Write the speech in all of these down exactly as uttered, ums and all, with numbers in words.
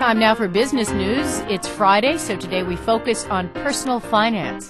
Time now for business news. It's Friday, so today we focus on personal finance.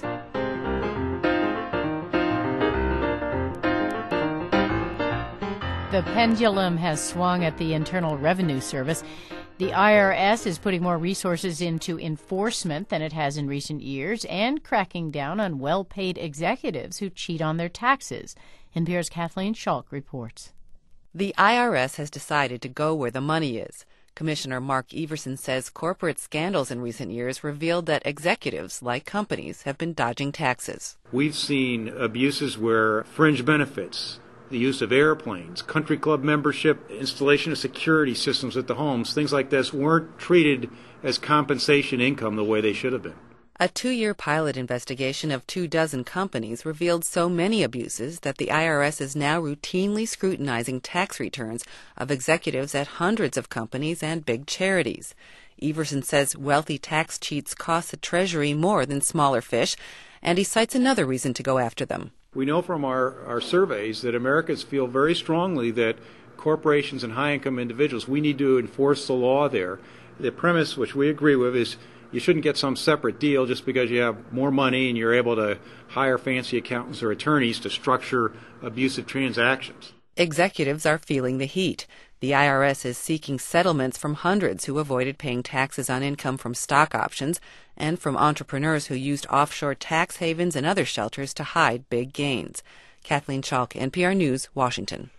The pendulum has swung at the Internal Revenue Service. The I R S is putting more resources into enforcement than it has in recent years and cracking down on well-paid executives who cheat on their taxes. N P R's Kathleen Schalk reports. The I R S has decided to go where the money is. Commissioner Mark Everson says corporate scandals in recent years revealed that executives, like companies, have been dodging taxes. We've seen abuses where fringe benefits, the use of airplanes, country club membership, installation of security systems at the homes, things like this weren't treated as compensation income the way they should have been. A two-year pilot investigation of two dozen companies revealed so many abuses that the I R S is now routinely scrutinizing tax returns of executives at hundreds of companies and big charities. Everson says wealthy tax cheats cost the Treasury more than smaller fish, and he cites another reason to go after them. We know from our, our surveys that Americans feel very strongly that corporations and high-income individuals, we need to enforce the law there. The premise, which we agree with, is you shouldn't get some separate deal just because you have more money and you're able to hire fancy accountants or attorneys to structure abusive transactions. Executives are feeling the heat. The I R S is seeking settlements from hundreds who avoided paying taxes on income from stock options and from entrepreneurs who used offshore tax havens and other shelters to hide big gains. Kathleen Schalk, N P R News, Washington.